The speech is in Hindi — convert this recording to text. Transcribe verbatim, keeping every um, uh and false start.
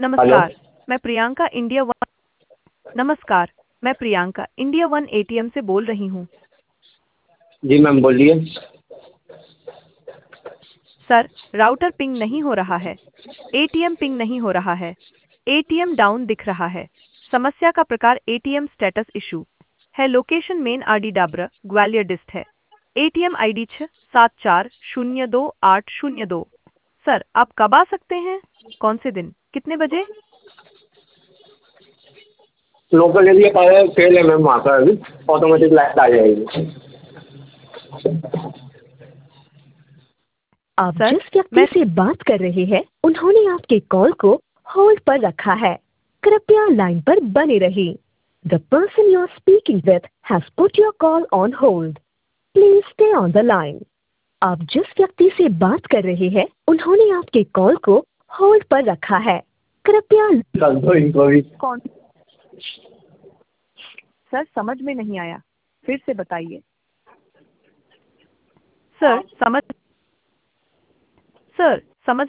हेलो। नमस्कार, मैं प्रियंका इंडिया वन नमस्कार, मैं प्रियंका इंडिया वन एटीएम से बोल रही हूँ। जी मैम बोलिए। सर, राउटर पिंग नहीं हो रहा है। एटीएम पिंग नहीं हो रहा है। एटीएम डाउन दिख रहा है। समस्या का प्रकार एटीएम स्टेटस इशू है। Location main RD Dabra Gwalior dist है। एटीएम आईडी छः सात चार शून्य दो आठ शून्य दो। सर, आप कब आ सकते हैं? कौन से दिन, कितने बजे? लोकल एरिया का फेल है मैम, वहाँ पर अभी ऑटोमेटिक लाइट आ जाएगी। आप सर, जिस व्यक्ति मैं से बात कर रहे हैं उन्होंने आपके कॉल को होल्ड पर रखा है। कृपया लाइन पर बने रहिए। The person you are speaking with has put your call on hold. Please stay on the line. आप जिस व्यक्ति से बात कर रहे हैं उन्होंने आपके कॉल को होल्ड पर रखा है। कृपया कल तो इनको भी कौन? सर, समझ में नहीं आया, फिर से बताइए। सर, समझ सर